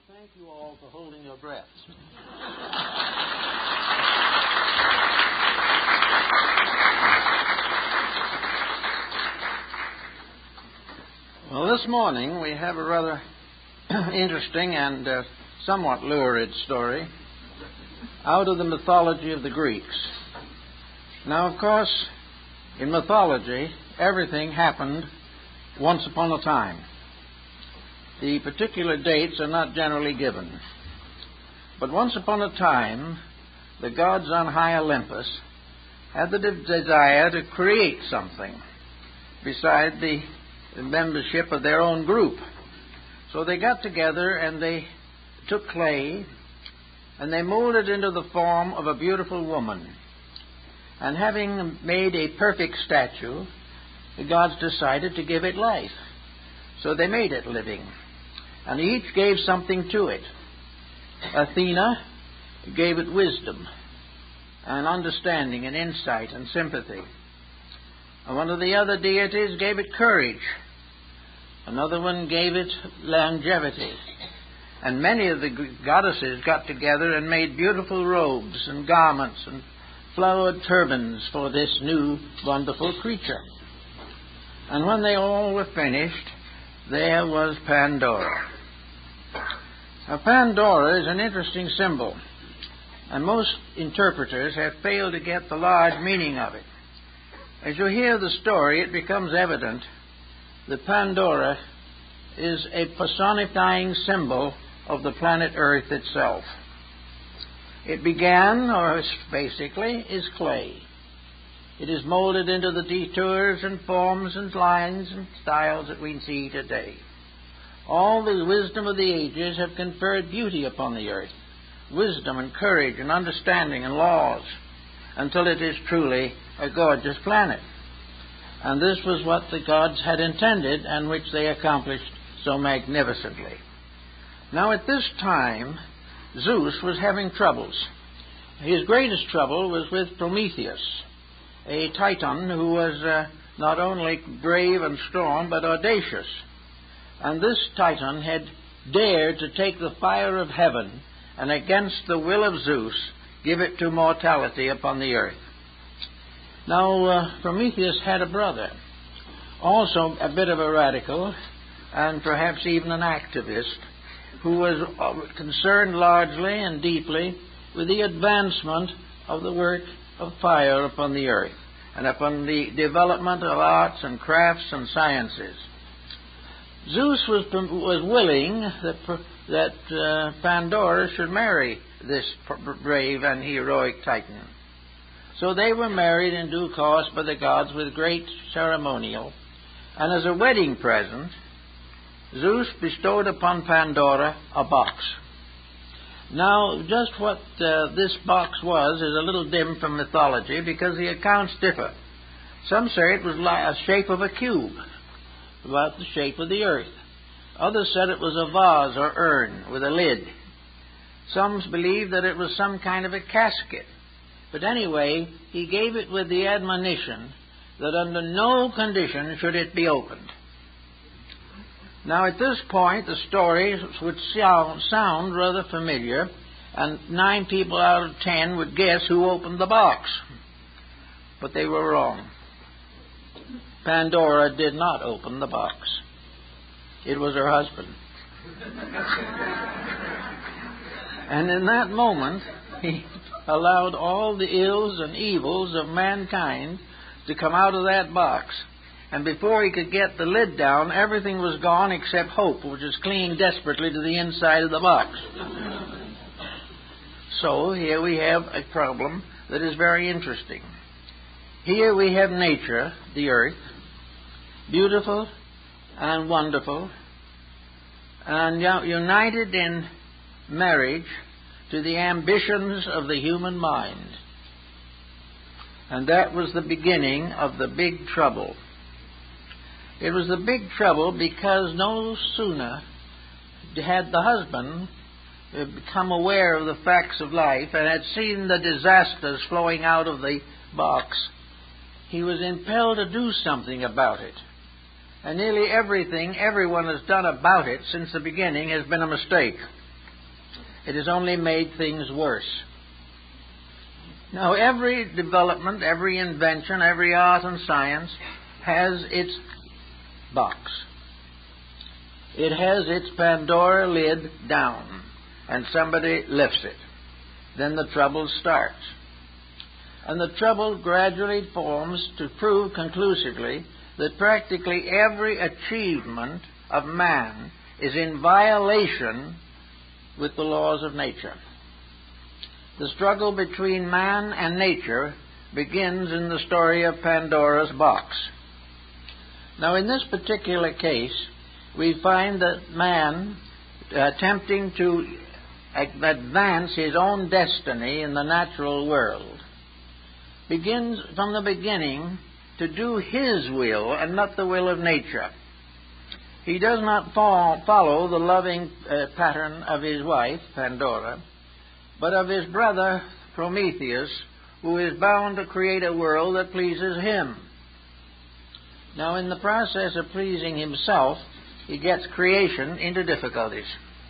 thank you all for holding your breaths. Well, this morning we have a rather interesting and somewhat lurid story out of the mythology of the Greeks. Now, of course, in mythology, everything happened once upon a time. The particular dates are not generally given. But once upon a time, the gods on high Olympus had the desire to create something beside the membership of their own group. So they got together and they took clay and they molded it into the form of a beautiful woman. And having made a perfect statue, the gods decided to give it life. So they made it living. And each gave something to it. Athena gave it wisdom and understanding and insight and sympathy. And one of the other deities gave it courage. Another one gave it longevity. And many of the goddesses got together and made beautiful robes and garments and flowered turbans for this new wonderful creature. And when they all were finished, there was Pandora. Now, Pandora is an interesting symbol, and most interpreters have failed to get the large meaning of it. As you hear the story, it becomes evident that Pandora is a personifying symbol of the planet Earth itself. It began, or basically, is clay. It is molded into the detours and forms and lines and styles that we see today. All the wisdom of the ages have conferred beauty upon the earth, wisdom and courage and understanding and laws, until it is truly a gorgeous planet. And this was what the gods had intended, and which they accomplished so magnificently. Now at this time, Zeus was having troubles. His greatest trouble was with Prometheus, a Titan who was not only brave and strong, but audacious. And this Titan had dared to take the fire of heaven and, against the will of Zeus, give it to mortality upon the earth. Now, Prometheus had a brother, also a bit of a radical, and perhaps even an activist, who was concerned largely and deeply with the advancement of the work of fire upon the earth and upon the development of arts and crafts and sciences. Zeus was willing that Pandora should marry this brave and heroic Titan. So they were married in due course by the gods with great ceremonial. And as a wedding present, Zeus bestowed upon Pandora a box. Now, just what this box was is a little dim from mythology because the accounts differ. Some say it was a shape of a cube, about the shape of the earth. Others said it was a vase or urn with a lid. Some believed that it was some kind of a casket. But anyway, he gave it with the admonition that under no condition should it be opened. Now, at this point, the story would sound rather familiar, and 9 people out of 10 would guess who opened the box. But they were wrong. Pandora did not open the box. It was her husband. And in that moment, he allowed all the ills and evils of mankind to come out of that box. And before he could get the lid down, everything was gone except hope, which was clinging desperately to the inside of the box. So here we have a problem that is very interesting. Here we have nature, the earth, beautiful and wonderful, and united in marriage to the ambitions of the human mind. And that was the beginning of the big trouble. It was the big trouble because no sooner had the husband become aware of the facts of life and had seen the disasters flowing out of the box, he was impelled to do something about it. And nearly everything everyone has done about it since the beginning has been a mistake. It has only made things worse. Now, every development, every invention, every art and science has its box. It has its Pandora lid down, and somebody lifts it. Then the trouble starts. And the trouble gradually forms to prove conclusively that practically every achievement of man is in violation with the laws of nature. The struggle between man and nature begins in the story of Pandora's box. Now, in this particular case, we find that man, attempting to advance his own destiny in the natural world, begins from the beginning to do his will and not the will of nature. He does not follow the loving pattern of his wife, Pandora, but of his brother, Prometheus, who is bound to create a world that pleases him. Now, in the process of pleasing himself, he gets creation into difficulties.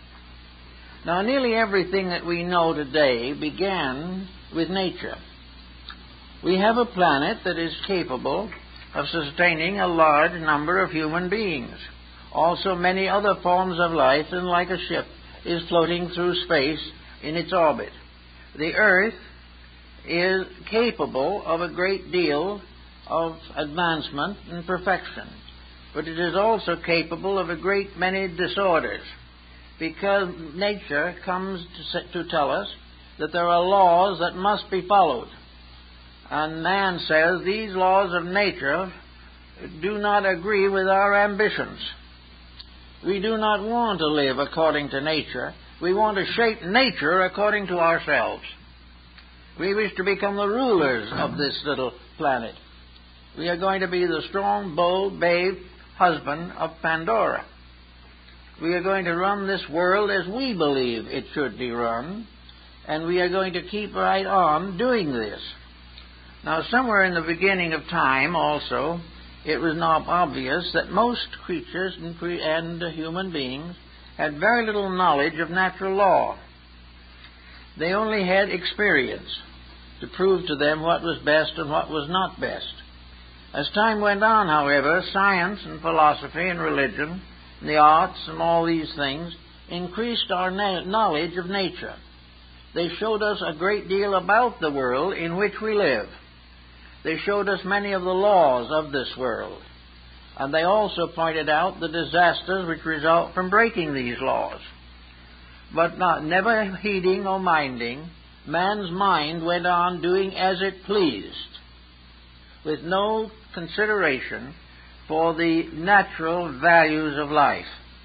Now, nearly everything that we know today began with nature. We have a planet that is capable of sustaining a large number of human beings. Also, many other forms of life, and like a ship, is floating through space in its orbit. The Earth is capable of a great deal of advancement and perfection, but it is also capable of a great many disorders, because nature comes to tell us that there are laws that must be followed. And man says these laws of nature do not agree with our ambitions. We do not want to live according to nature. We want to shape nature according to ourselves. We wish to become the rulers of this little planet. We are going to be the strong, bold, babe husband of Pandora. We are going to run this world as we believe it should be run, and we are going to keep right on doing this. Now, somewhere in the beginning of time also, it was not obvious that most creatures and human beings had very little knowledge of natural law. They only had experience to prove to them what was best and what was not best. As time went on, however, science and philosophy and religion, and the arts and all these things increased our knowledge of nature. They showed us a great deal about the world in which we live. They showed us many of the laws of this world. And they also pointed out the disasters which result from breaking these laws. But never heeding or minding, man's mind went on doing as it pleased, with no consideration for the natural values of life.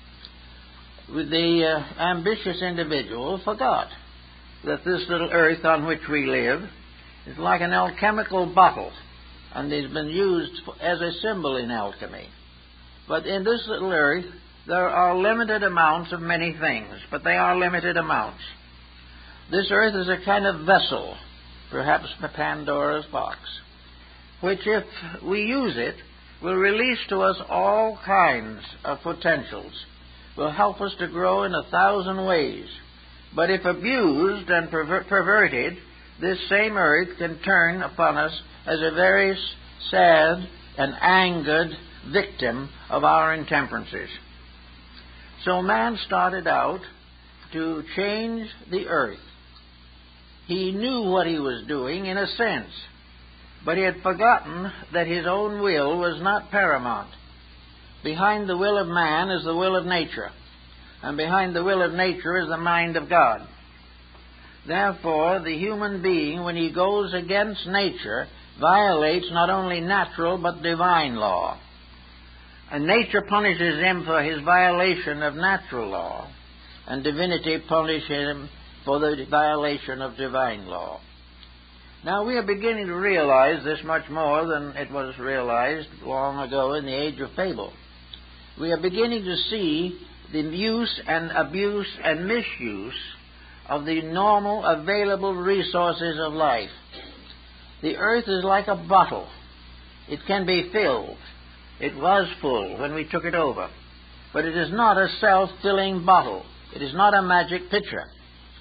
The ambitious individual forgot that this little earth on which we live is like an alchemical bottle, and has been used as a symbol in alchemy. But in this little earth, there are limited amounts of many things, but they are limited amounts. This earth is a kind of vessel, perhaps Pandora's box, which, if we use it, will release to us all kinds of potentials, will help us to grow in 1,000 ways. But if abused and perverted, this same earth can turn upon us as a very sad and angered victim of our intemperances. So man started out to change the earth. He knew what he was doing in a sense, but he had forgotten that his own will was not paramount. Behind the will of man is the will of nature, and behind the will of nature is the mind of God. Therefore, the human being, when he goes against nature, violates not only natural but divine law. And nature punishes him for his violation of natural law, and divinity punishes him for the violation of divine law. Now, we are beginning to realize this much more than it was realized long ago in the age of fable. We are beginning to see the use and abuse and misuse of the normal available resources of life. The earth is like a bottle. It can be filled. It was full when we took it over. But it is not a self-filling bottle. It is not a magic pitcher.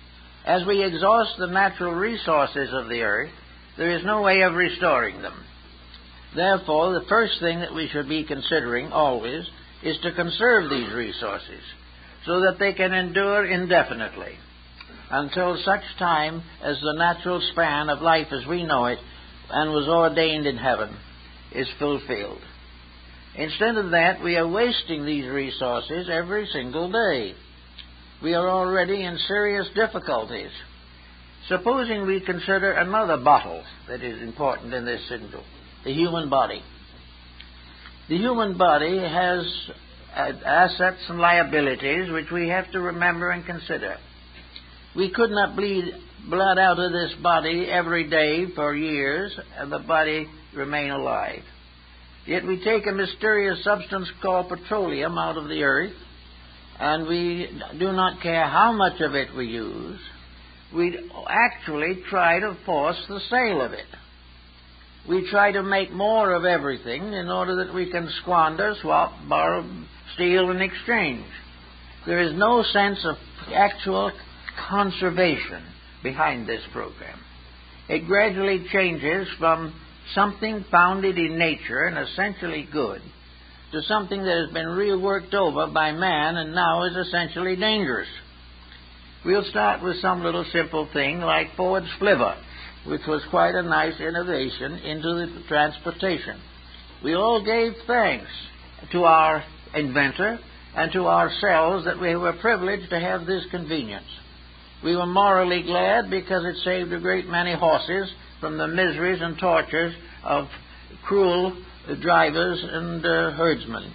As we exhaust the natural resources of the earth, there is no way of restoring them. Therefore, the first thing that we should be considering always is to conserve these resources so that they can endure indefinitely until such time as the natural span of life as we know it and was ordained in heaven is fulfilled. Instead of that, we are wasting these resources every single day. We are already in serious difficulties. Supposing we consider another bottle that is important in this syndrome, the human body. The human body has assets and liabilities which we have to remember and consider. We could not bleed blood out of this body every day for years and the body remain alive. Yet we take a mysterious substance called petroleum out of the earth, and we do not care how much of it we use. We actually try to force the sale of it. We try to make more of everything in order that we can squander, swap, borrow, steal, and exchange. There is no sense of actual conservation behind this program. It gradually changes from something founded in nature and essentially good to something that has been reworked over by man and now is essentially dangerous. We'll start with some little simple thing like Ford's flivver, which was quite a nice innovation into the transportation. We all gave thanks to our inventor and to ourselves that we were privileged to have this convenience. We were morally glad because it saved a great many horses from the miseries and tortures of cruel drivers and herdsmen.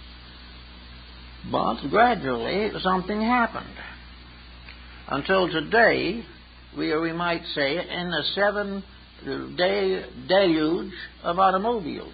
But gradually something happened. Until today, we might say, in a 7-day deluge of automobiles.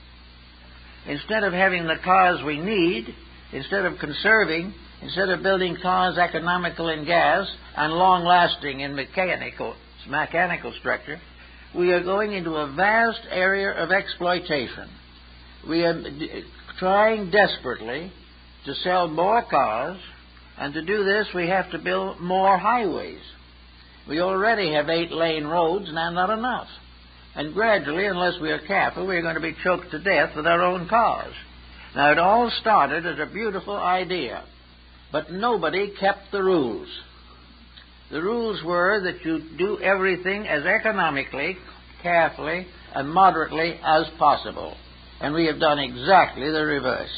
Instead of having the cars we need, instead of conserving, instead of building cars economical in gas and long-lasting in mechanical structure, we are going into a vast area of exploitation. We are trying desperately to sell more cars, and to do this we have to build more highways. We already have 8-lane roads, and they're not enough. And gradually, unless we are careful, we're going to be choked to death with our own cars. Now, it all started as a beautiful idea, but nobody kept the rules. The rules were that you do everything as economically, carefully, and moderately as possible. And we have done exactly the reverse.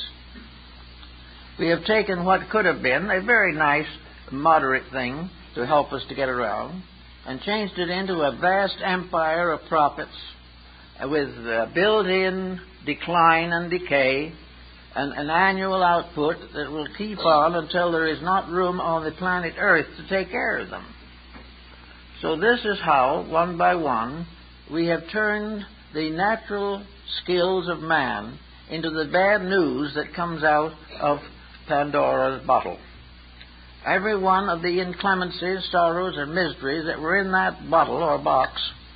We have taken what could have been a very nice, moderate thing to help us to get around, and changed it into a vast empire of profits with built-in decline and decay, and an annual output that will keep on until there is not room on the planet Earth to take care of them. So this is how, one by one, we have turned the natural skills of man into the bad news that comes out of Pandora's bottle. Every one of the inclemencies, sorrows, and miseries that were in that bottle or box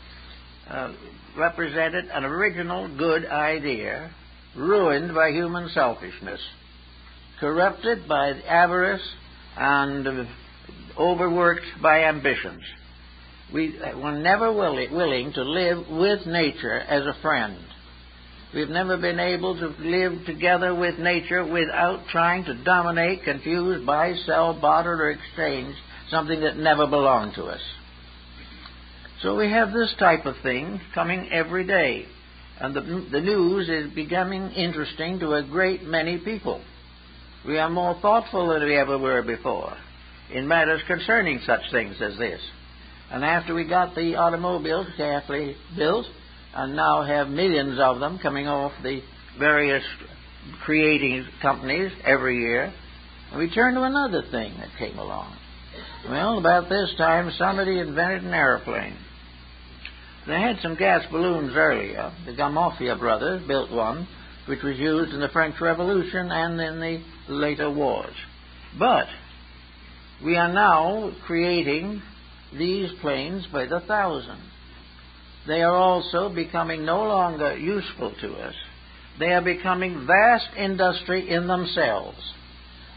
represented an original good idea, ruined by human selfishness, corrupted by avarice, and overworked by ambitions. We were never willing to live with nature as a friend. We've never been able to live together with nature without trying to dominate, confuse, buy, sell, barter, or exchange something that never belonged to us. So we have this type of thing coming every day. And the news is becoming interesting to a great many people. We are more thoughtful than we ever were before in matters concerning such things as this. And after we got the automobiles carefully built, and now have millions of them coming off the various creating companies every year, and we turn to another thing that came along. Well, about this time, somebody invented an airplane. They had some gas balloons earlier. The Gamofia brothers built one, which was used in the French Revolution and in the later wars. But we are now creating these planes by the thousand. They are also becoming no longer useful to us. They are becoming vast industry in themselves.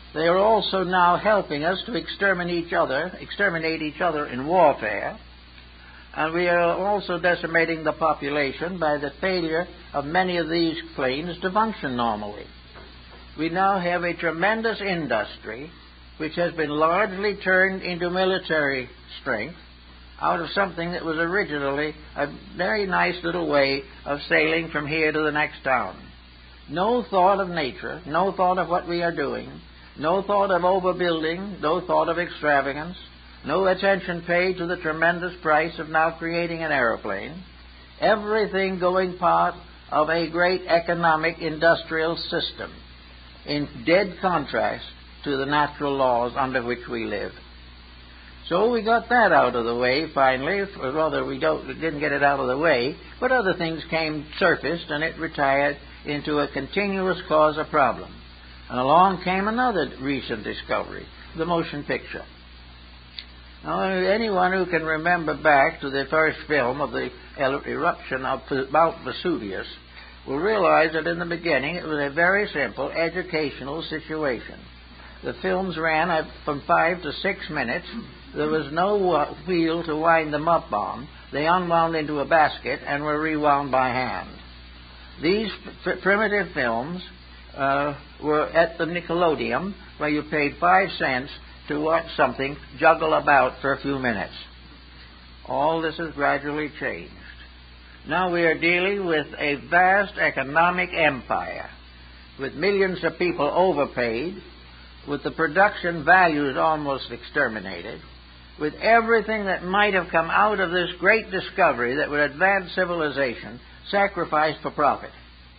They are also now helping us to exterminate each other in warfare. And we are also decimating the population by the failure of many of these planes to function normally. We now have a tremendous industry which has been largely turned into military strength out of something that was originally a very nice little way of sailing from here to the next town. No thought of nature, no thought of what we are doing, no thought of overbuilding, no thought of extravagance, no attention paid to the tremendous price of now creating an aeroplane. Everything going part of a great economic industrial system in dead contrast to the natural laws under which we live. So we got that out of the way finally, or rather we didn't get it out of the way, but other things surfaced and it retired into a continuous cause of problem. And along came another recent discovery, the motion picture. Now, anyone who can remember back to the first film of the eruption of Mount Vesuvius will realize that in the beginning it was a very simple educational situation. The films ran from 5 to 6 minutes. There was no wheel to wind them up on. They unwound into a basket and were rewound by hand. These primitive films were at the Nickelodeon, where you paid 5 cents to watch something juggle about for a few minutes. All this has gradually changed. Now we are dealing with a vast economic empire, with millions of people overpaid, with the production values almost exterminated, with everything that might have come out of this great discovery that would advance civilization sacrificed for profit.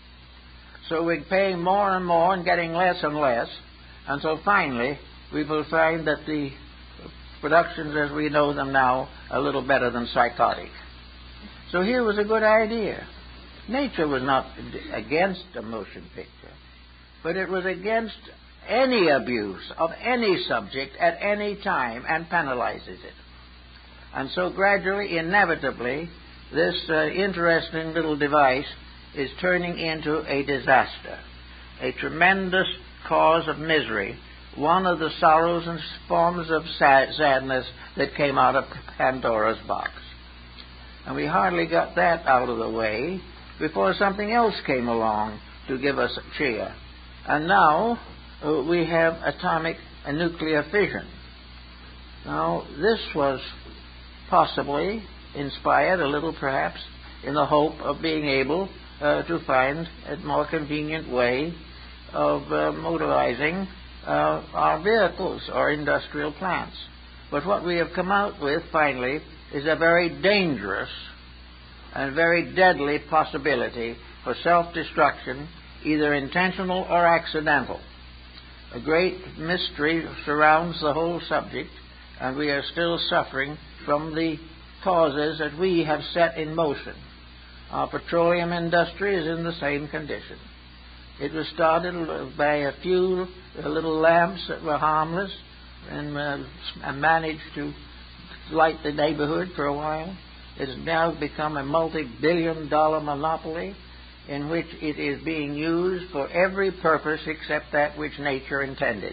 So we're paying more and more and getting less and less, until finally we will find that the productions as we know them now are a little better than psychotic. So here was a good idea. Nature was not against a motion picture, but it was against any abuse of any subject at any time and penalizes it. And so gradually, inevitably, this interesting little device is turning into a disaster, a tremendous cause of misery, one of the sorrows and forms of sadness that came out of Pandora's box. And we hardly got that out of the way before something else came along to give us cheer. And now we have atomic and nuclear fission. Now, this was possibly inspired a little perhaps in the hope of being able to find a more convenient way of motorizing our vehicles or industrial plants. But what we have come out with finally is a very dangerous and very deadly possibility for self-destruction, either intentional or accidental. A great mystery surrounds the whole subject, and we are still suffering from the causes that we have set in motion. Our petroleum industry is in the same condition. It was started by a few little lamps that were harmless and managed to light the neighborhood for a while. It has now become a multi-billion-dollar monopoly in which it is being used for every purpose except that which nature intended.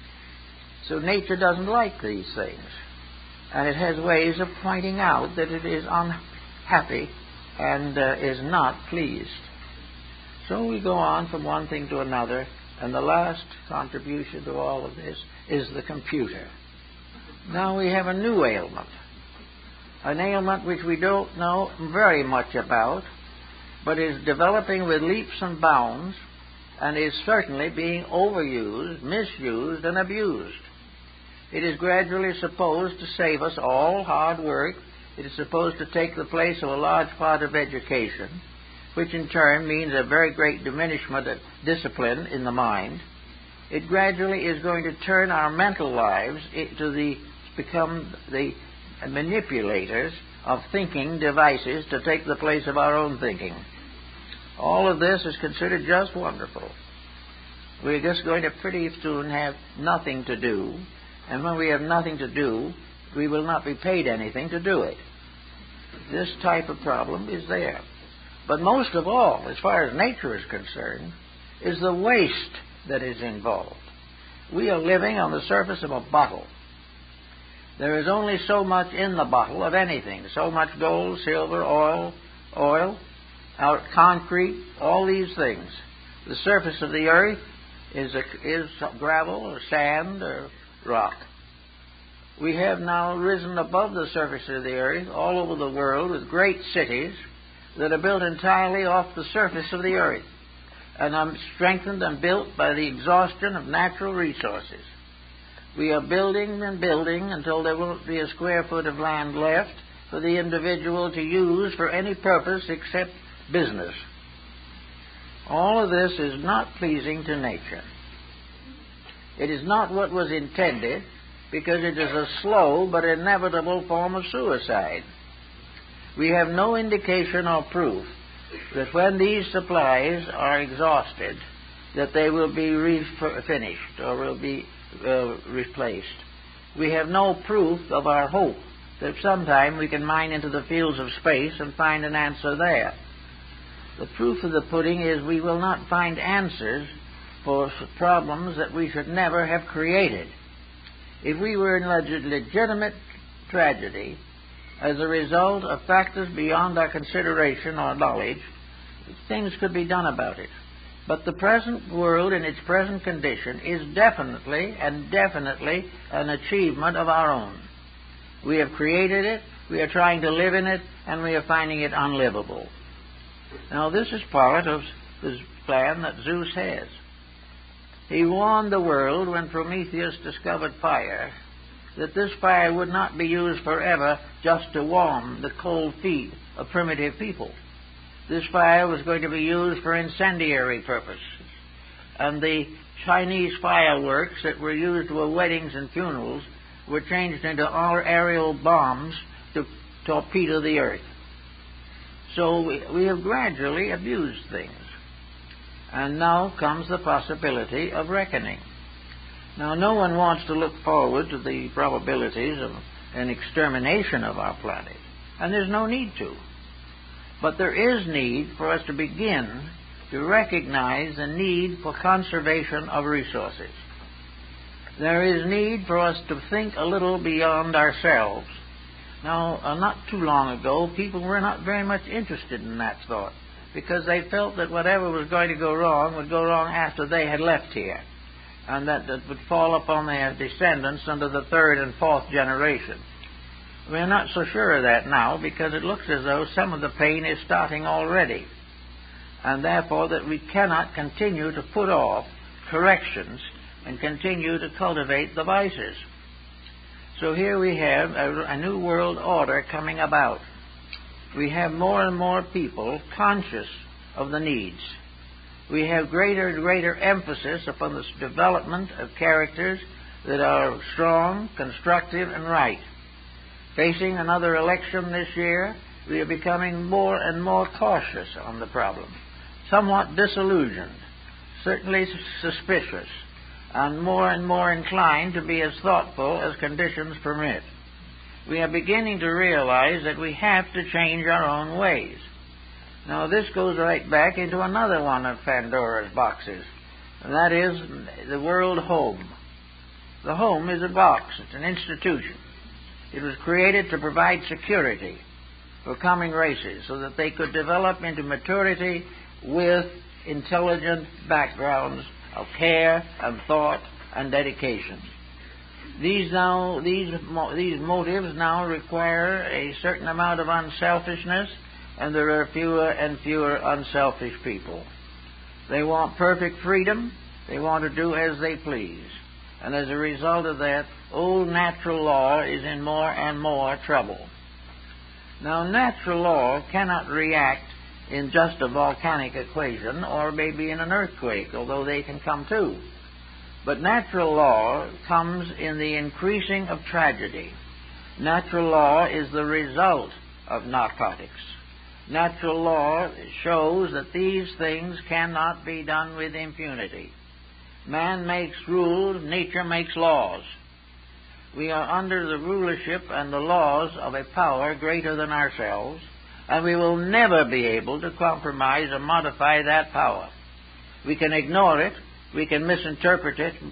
So nature doesn't like these things, and it has ways of pointing out that it is unhappy and is not pleased. So we go on from one thing to another, and the last contribution to all of this is the computer. Now we have a new ailment, an ailment which we don't know very much about, but is developing with leaps and bounds, and is certainly being overused, misused, and abused. It is gradually supposed to save us all hard work. It is supposed to take the place of a large part of education, which in turn means a very great diminishment of discipline in the mind. It gradually is going to turn our mental lives become the manipulators of thinking devices to take the place of our own thinking. All of this is considered just wonderful. We're just going to pretty soon have nothing to do, and when we have nothing to do, we will not be paid anything to do it. This type of problem is there. But most of all, as far as nature is concerned, is the waste that is involved. We are living on the surface of a bottle. There is only so much in the bottle of anything. So much gold, silver, oil, concrete, all these things. The surface of the earth is gravel or sand or rock. We have now risen above the surface of the earth all over the world with great cities that are built entirely off the surface of the earth and are strengthened and built by the exhaustion of natural resources. We are building and building until there won't be a square foot of land left for the individual to use for any purpose except business. All of this is not pleasing to nature. It is not what was intended, because it is a slow but inevitable form of suicide. We have no indication or proof that when these supplies are exhausted, that they will be finished or will be replaced. We have no proof of our hope that sometime we can mine into the fields of space and find an answer there. The proof of the pudding is we will not find answers for problems that we should never have created. If we were in legitimate tragedy as a result of factors beyond our consideration or knowledge, things could be done about it. But the present world in its present condition is definitely an achievement of our own. We have created it, we are trying to live in it, and we are finding it unlivable. Now this is part of this plan that Zeus has. He warned the world when Prometheus discovered fire that this fire would not be used forever just to warm the cold feet of primitive people. This fire was going to be used for incendiary purposes. And the Chinese fireworks that were used for weddings and funerals were changed into all aerial bombs to torpedo the earth. So we have gradually abused things. And now comes the possibility of reckoning. Now, no one wants to look forward to the probabilities of an extermination of our planet, and there's no need to. But there is need for us to begin to recognize the need for conservation of resources. There is need for us to think a little beyond ourselves. Now, not too long ago, people were not very much interested in that thought, because they felt that whatever was going to go wrong would go wrong after they had left here, and that it would fall upon their descendants under the third and fourth generation. We're not so sure of that now, because it looks as though some of the pain is starting already, and therefore that we cannot continue to put off corrections and continue to cultivate the vices. So here we have a new world order coming about. We have more and more people conscious of the needs. We have greater and greater emphasis upon the development of characters that are strong, constructive, and right. Facing another election this year, we are becoming more and more cautious on the problem, somewhat disillusioned, certainly suspicious, and more inclined to be as thoughtful as conditions permit. We are beginning to realize that we have to change our own ways. Now, this goes right back into another one of Pandora's boxes, and that is the world home. The home is a box. It's an institution. It was created to provide security for coming races so that they could develop into maturity with intelligent backgrounds of care and thought and dedication. These motives now require a certain amount of unselfishness, and there are fewer and fewer unselfish people. They want perfect freedom. They want to do as they please. And as a result of that, old natural law is in more and more trouble. Now, natural law cannot react in just a volcanic equation or maybe in an earthquake, although they can come too. But natural law comes in the increasing of tragedy. Natural law is the result of narcotics. Natural law shows that these things cannot be done with impunity. Man makes rules, nature makes laws. We are under the rulership and the laws of a power greater than ourselves, and we will never be able to compromise or modify that power. We can ignore it, we can misinterpret it,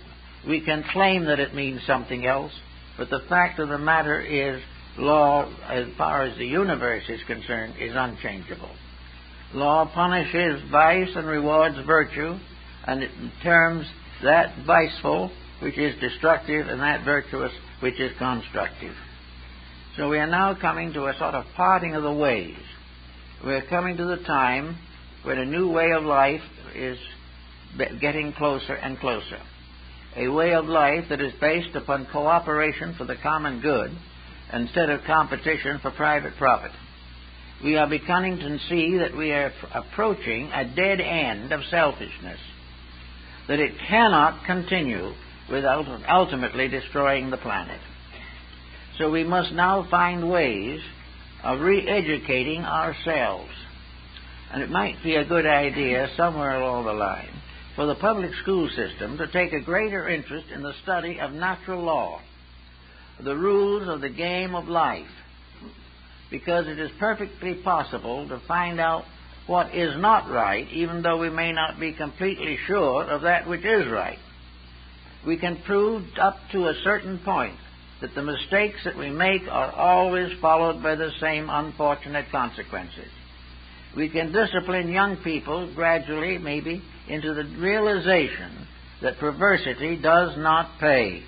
We can claim that it means something else, but the fact of the matter is law, as far as the universe is concerned, is unchangeable. Law punishes vice and rewards virtue, and it terms that viceful which is destructive and that virtuous which is constructive. So we are now coming to a sort of parting of the ways. We are coming to the time when a new way of life is getting closer and closer. A way of life that is based upon cooperation for the common good instead of competition for private profit. We are beginning to see that we are approaching a dead end of selfishness, that it cannot continue without ultimately destroying the planet. So we must now find ways of re-educating ourselves. And it might be a good idea somewhere along the line for the public school system to take a greater interest in the study of natural law, the rules of the game of life, because it is perfectly possible to find out what is not right, even though we may not be completely sure of that which is right. We can prove up to a certain point that the mistakes that we make are always followed by the same unfortunate consequences. We can discipline young people gradually, maybe, into the realization that perversity does not pay,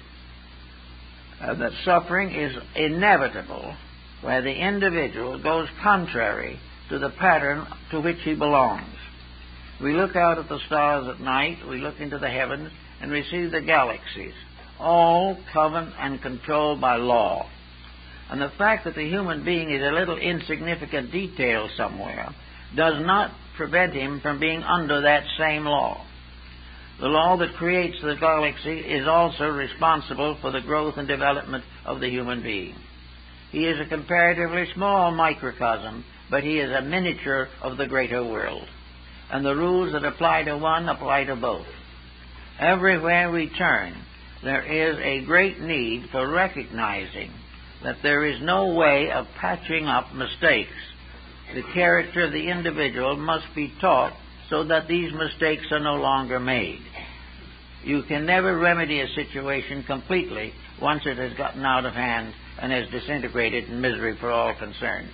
that suffering is inevitable where the individual goes contrary to the pattern to which he belongs. We look out at the stars at night, we look into the heavens, and we see the galaxies, all governed and controlled by law. And the fact that the human being is a little insignificant detail somewhere does not prevent him from being under that same law. The law that creates the galaxy is also responsible for the growth and development of the human being. He is a comparatively small microcosm, but he is a miniature of the greater world. And the rules that apply to one apply to both. Everywhere we turn, there is a great need for recognizing that there is no way of patching up mistakes. The character of the individual must be taught so that these mistakes are no longer made. You can never remedy a situation completely once it has gotten out of hand and has disintegrated in misery for all concerned.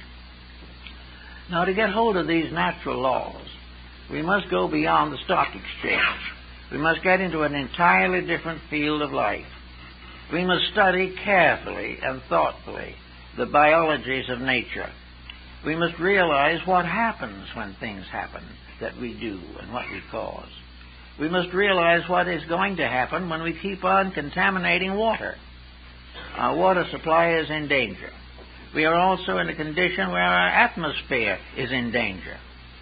Now, to get hold of these natural laws, we must go beyond the stock exchange. We must get into an entirely different field of life. We must study carefully and thoughtfully the biologies of nature. We must realize what happens when things happen that we do and what we cause. We must realize what is going to happen when we keep on contaminating water. Our water supply is in danger. We are also in a condition where our atmosphere is in danger.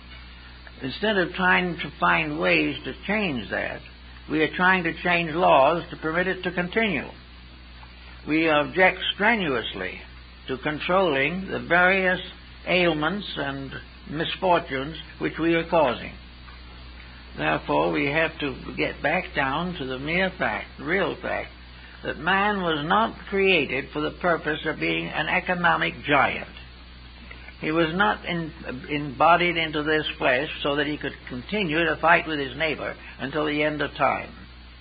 Instead of trying to find ways to change that, we are trying to change laws to permit it to continue. We object strenuously to controlling the various ailments and misfortunes which we are causing. Therefore, we have to get back down to the mere fact, the real fact, that man was not created for the purpose of being an economic giant. He was not embodied into this flesh so that he could continue to fight with his neighbor until the end of time.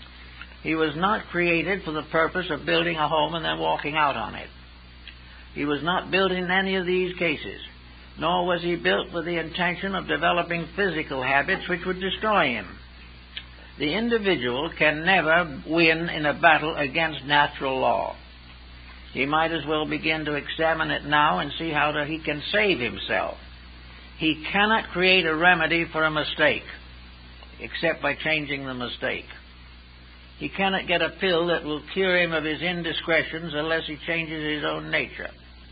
He was not created for the purpose of building a home and then walking out on it. He was not built in any of these cases, nor was he built with the intention of developing physical habits which would destroy him. The individual can never win in a battle against natural law. He might as well begin to examine it now and see how he can save himself. He cannot create a remedy for a mistake except by changing the mistake. He cannot get a pill that will cure him of his indiscretions unless he changes his own nature.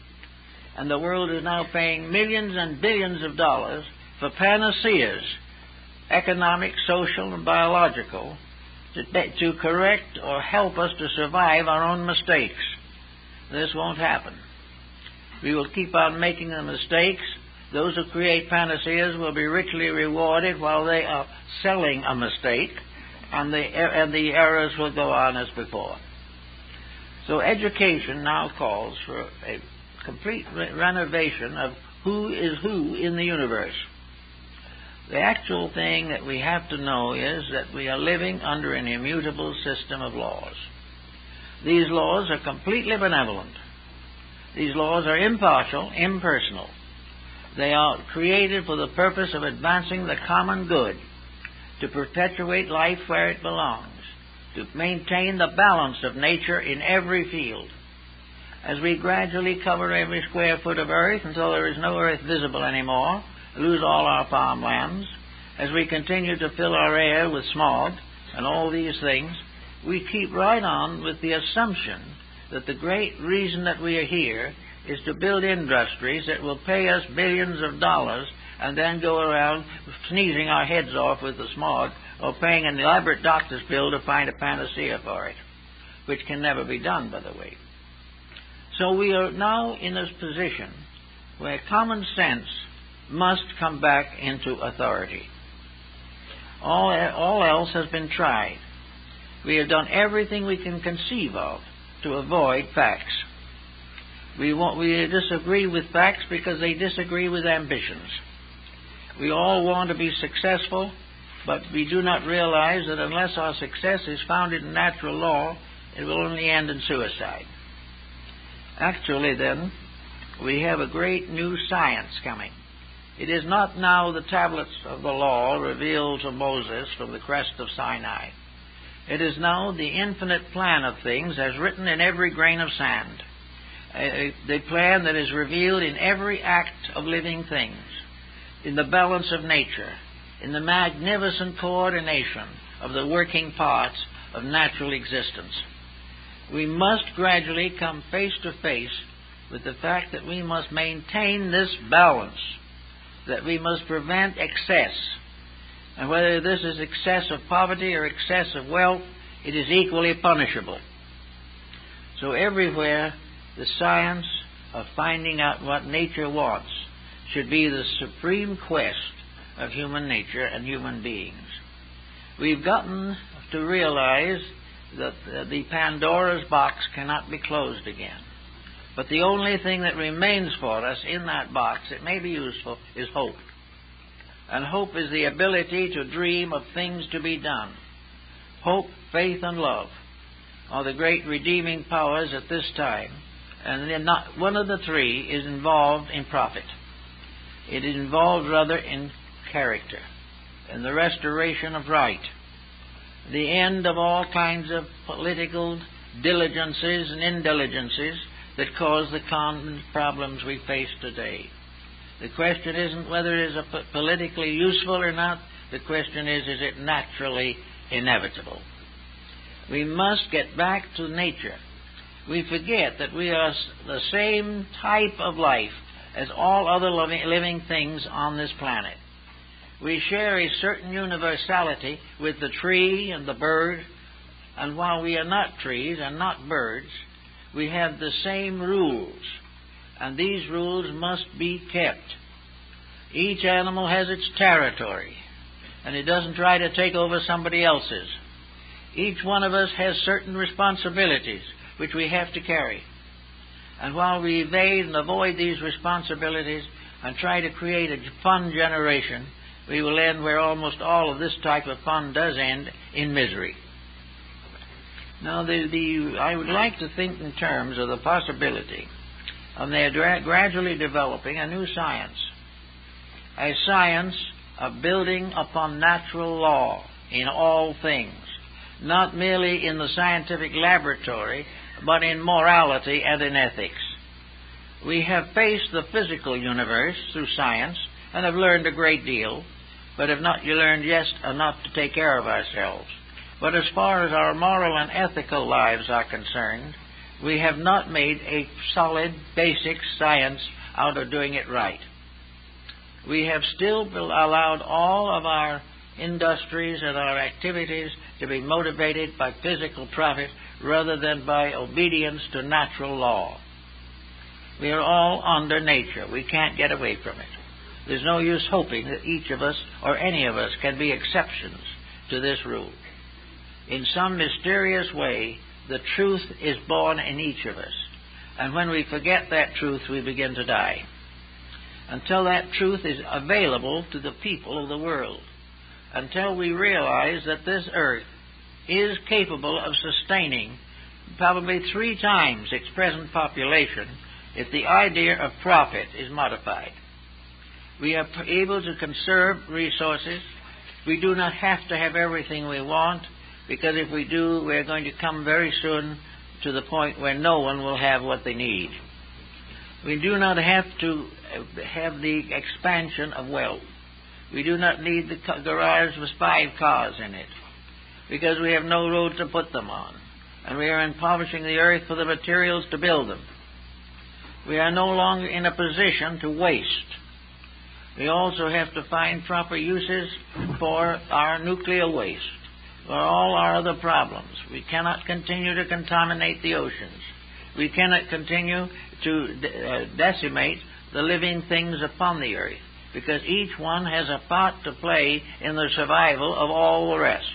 And the world is now paying millions and billions of dollars for panaceas, economic, social, and biological, to correct or help us to survive our own mistakes. This won't happen. We will keep on making the mistakes. Those who create panaceas will be richly rewarded while they are selling a mistake, and the errors will go on as before. So education now calls for a complete renovation of who is who in the universe. The actual thing that we have to know is that we are living under an immutable system of laws. These laws are completely benevolent. These laws are impartial, impersonal. They are created for the purpose of advancing the common good, to perpetuate life where it belongs, to maintain the balance of nature in every field. As we gradually cover every square foot of earth until there is no earth visible anymore, lose all our farmlands, as we continue to fill our air with smog and all these things, we keep right on with the assumption that the great reason that we are here is to build industries that will pay us billions of dollars and then go around sneezing our heads off with the smog or paying an elaborate doctor's bill to find a panacea for it, which can never be done, by the way. So we are now in this position where common sense must come back into authority. All else has been tried. We have done everything we can conceive of to avoid facts. We disagree with facts because they disagree with ambitions. We all want to be successful, but we do not realize that unless our success is founded in natural law, it will only end in suicide. Actually, then, we have a great new science coming. It is not now the tablets of the law revealed to Moses from the crest of Sinai. It is now the infinite plan of things as written in every grain of sand, the plan that is revealed in every act of living things, in the balance of nature, in the magnificent coordination of the working parts of natural existence. We must gradually come face to face with the fact that we must maintain this balance, that we must prevent excess. And whether this is excess of poverty or excess of wealth, it is equally punishable. So everywhere, the science of finding out what nature wants should be the supreme quest of human nature and human beings. We've gotten to realize that the Pandora's box cannot be closed again. But the only thing that remains for us in that box, it may be useful, is hope. And hope is the ability to dream of things to be done. Hope, faith, and love are the great redeeming powers at this time. And then not one of the three is involved in profit. It is involved rather in character, in the restoration of right, the end of all kinds of political diligences and indiligences that cause the common problems we face today. The question isn't whether it is politically useful or not. The question is it naturally inevitable? We must get back to nature. We forget that we are the same type of life as all other living things on this planet. We share a certain universality with the tree and the bird, and while we are not trees and not birds, we have the same rules, and these rules must be kept. Each animal has its territory, and it doesn't try to take over somebody else's. Each one of us has certain responsibilities which we have to carry. And while we evade and avoid these responsibilities and try to create a fun generation, we will end where almost all of this type of fun does end, in misery. Now, I would like to think in terms of the possibility of their gradually developing a new science, a science of building upon natural law in all things, not merely in the scientific laboratory, but in morality and in ethics. We have faced the physical universe through science and have learned a great deal, but have not learned just enough to take care of ourselves. But as far as our moral and ethical lives are concerned, we have not made a solid, basic science out of doing it right. We have still allowed all of our industries and our activities to be motivated by physical profit rather than by obedience to natural law. We are all under nature. We can't get away from it. There's no use hoping that each of us or any of us can be exceptions to this rule. In some mysterious way, the truth is born in each of us. And when we forget that truth, we begin to die. until that truth is available to the people of the world, until we realize that this earth is capable of sustaining probably 3 times its present population if the idea of profit is modified. We are able to conserve resources. We do not have to have everything we want, because if we do, we're going to come very soon to the point where no one will have what they need. We do not have to have the expansion of wealth. We do not need the garage with 5 cars in it, because we have no road to put them on, and we are impoverishing the earth for the materials to build them. We are no longer in a position to waste. We also have to find proper uses for our nuclear waste, for all our other problems. We cannot continue to contaminate the oceans. We cannot continue to decimate the living things upon the earth, because each one has a part to play in the survival of all the rest.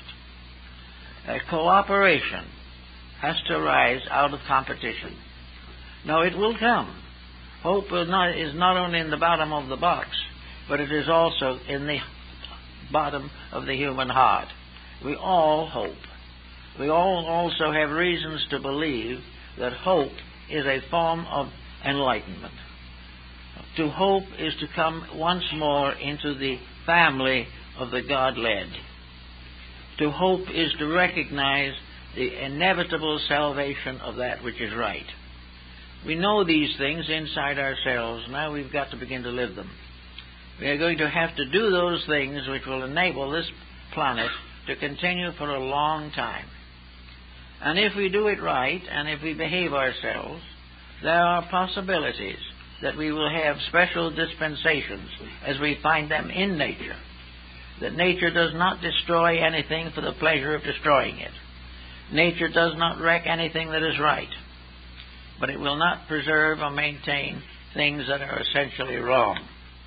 Cooperation has to arise out of competition. Now, it will come. Hope is not only in the bottom of the box, but it is also in the bottom of the human heart. We all hope. We all also have reasons to believe that hope is a form of enlightenment. To hope is to come once more into the family of the God-led. To hope is to recognize the inevitable salvation of that which is right. We know these things inside ourselves. Now we've got to begin to live them. We are going to have to do those things which will enable this planet to continue for a long time. And if we do it right, and if we behave ourselves, there are possibilities that we will have special dispensations as we find them in nature. That nature does not destroy anything for the pleasure of destroying it. Nature does not wreck anything that is right. But it will not preserve or maintain things that are essentially wrong.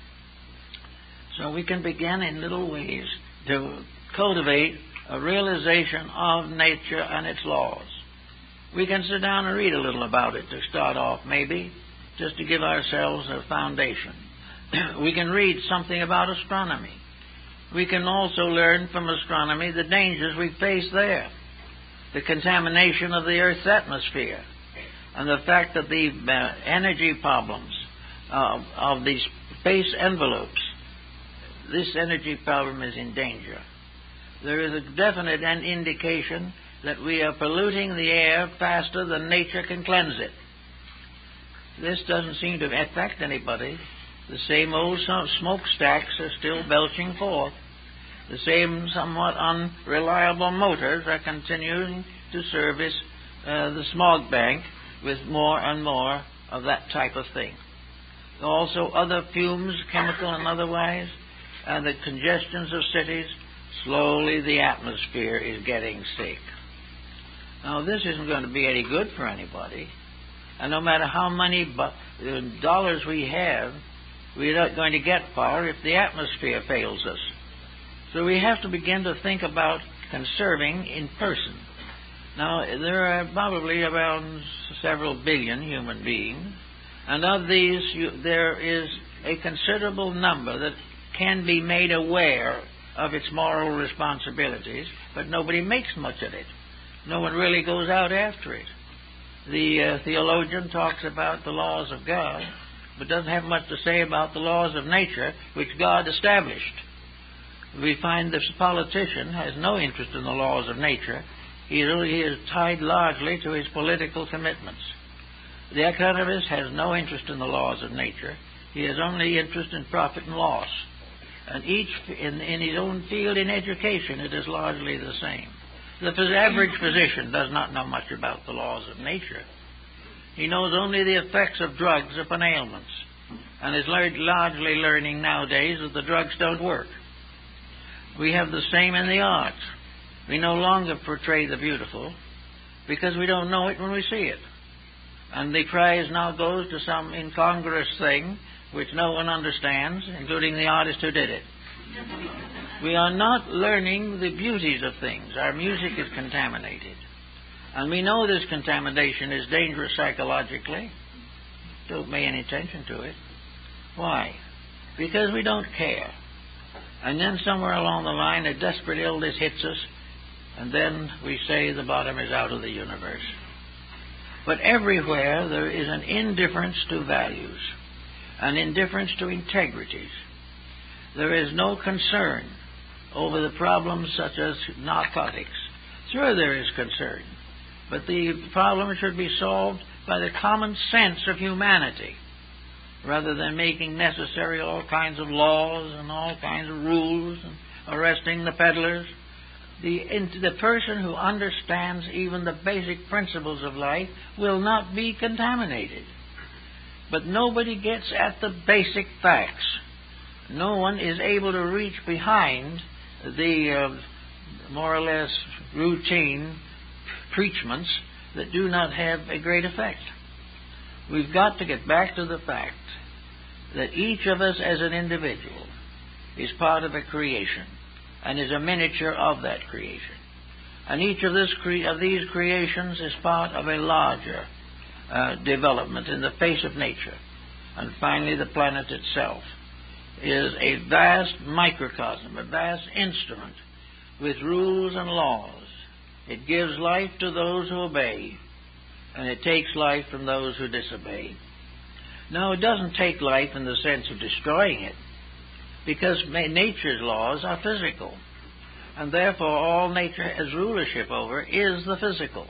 So we can begin in little ways to cultivate a realization of nature and its laws. We can sit down and read a little about it to start off, maybe, just to give ourselves a foundation. We can read something about astronomy. We can also learn from astronomy the dangers we face there, the contamination of the Earth's atmosphere, and the fact that the energy problems of the space envelopes, this energy problem is in danger. There is a definite indication that we are polluting the air faster than nature can cleanse it. This doesn't seem to affect anybody. The same old smokestacks are still belching forth. The same somewhat unreliable motors are continuing to service the smog bank with more and more of that type of thing. Also other fumes, chemical and otherwise, and the congestions of cities. Slowly the atmosphere is getting sick. Now this isn't going to be any good for anybody. And no matter how many dollars we have, we're not going to get far if the atmosphere fails us. So we have to begin to think about conserving in person. Now, there are probably around several billion human beings, and of these there is a considerable number that can be made aware of its moral responsibilities, but nobody makes much of it. No one really goes out after it. The theologian talks about the laws of God, but doesn't have much to say about the laws of nature which God established. We find the politician has no interest in the laws of nature. He is tied largely to his political commitments. The economist has no interest in the laws of nature. He has only interest in profit and loss. And each, in his own field in education, it is largely the same. The average physician does not know much about the laws of nature. He knows only the effects of drugs upon ailments, and is largely learning nowadays that the drugs don't work. We have the same in the arts. We no longer portray the beautiful because we don't know it when we see it. And the prize now goes to some incongruous thing which no one understands, including the artist who did it. We are not learning the beauties of things. Our music is contaminated. And we know this contamination is dangerous psychologically. Don't pay any attention to it. Why? because we don't care. And then somewhere along the line, a desperate illness hits us, and then we say the bottom is out of the universe. But everywhere there is an indifference to values, an indifference to integrities. There is no concern over the problems such as narcotics. Sure, there is concern, but the problem should be solved by the common sense of humanity, rather than making necessary all kinds of laws and all kinds of rules and arresting the peddlers. The person who understands even the basic principles of life will not be contaminated. But nobody gets at the basic facts. No one is able to reach behind the more or less routine preachments that do not have a great effect. We've got to get back to the fact that each of us as an individual is part of a creation and is a miniature of that creation. And each of these creations is part of a larger development in the face of nature. And finally, the planet itself is a vast microcosm, a vast instrument with rules and laws. It gives life to those who obey, and it takes life from those who disobey. Now, it doesn't take life in the sense of destroying it, because nature's laws are physical, and therefore all nature has rulership over is the physical.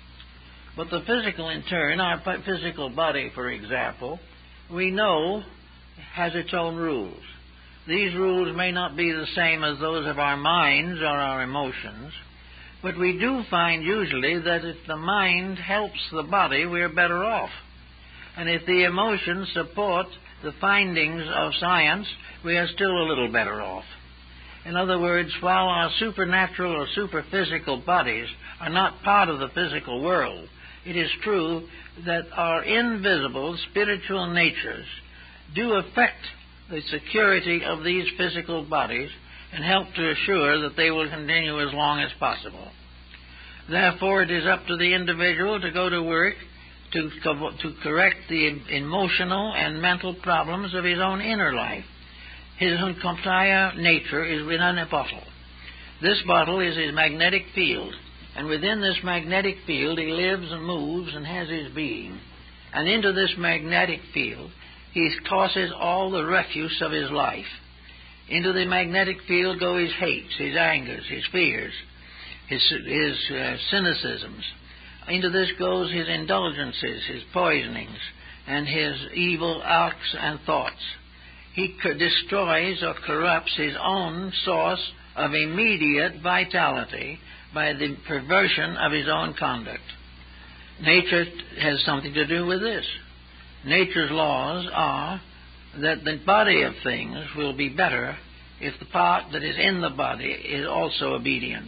But the physical, in turn, our physical body, for example, we know has its own rules. These rules may not be the same as those of our minds or our emotions, but we do find usually that if the mind helps the body, we're better off. And if the emotions support the findings of science, we are still a little better off. In other words, while our supernatural or superphysical bodies are not part of the physical world, it is true that our invisible spiritual natures do affect the security of these physical bodies and help to assure that they will continue as long as possible. Therefore, it is up to the individual to go to work to correct the emotional and mental problems of his own inner life. His entire nature is within a bottle. This bottle is his magnetic field, and within this magnetic field he lives and moves and has his being. And into this magnetic field he tosses all the refuse of his life. Into the magnetic field go his hates, his angers, his fears, his cynicisms. Into this goes his indulgences, his poisonings, and his evil acts and thoughts. He destroys or corrupts his own source of immediate vitality by the perversion of his own conduct. Nature has something to do with this. Nature's laws are that the body of things will be better if the part that is in the body is also obedient.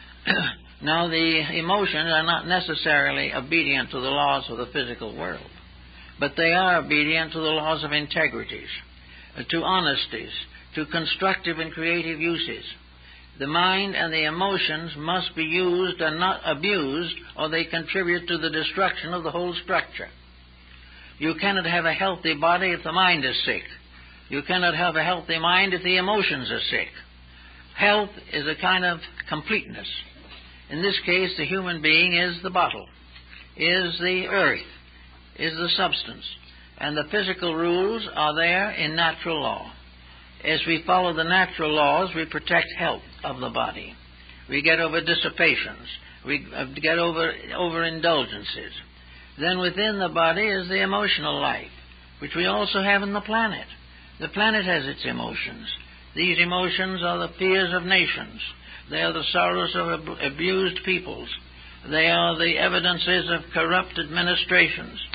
Now, the emotions are not necessarily obedient to the laws of the physical world, but they are obedient to the laws of integrities, to honesties, to constructive and creative uses. The mind and the emotions must be used and not abused, or they contribute to the destruction of the whole structure. You cannot have a healthy body if the mind is sick. You cannot have a healthy mind if the emotions are sick. Health is a kind of completeness. In this case, the human being is the bottle, is the earth, is the substance, and the physical rules are there in natural law. As we follow the natural laws, we protect health of the body. We get over dissipations. We get over overindulgences. Then within the body is the emotional life, which we also have in the planet. The planet has its emotions. These emotions are the fears of nations. They are the sorrows of abused peoples. They are the evidences of corrupt administrations.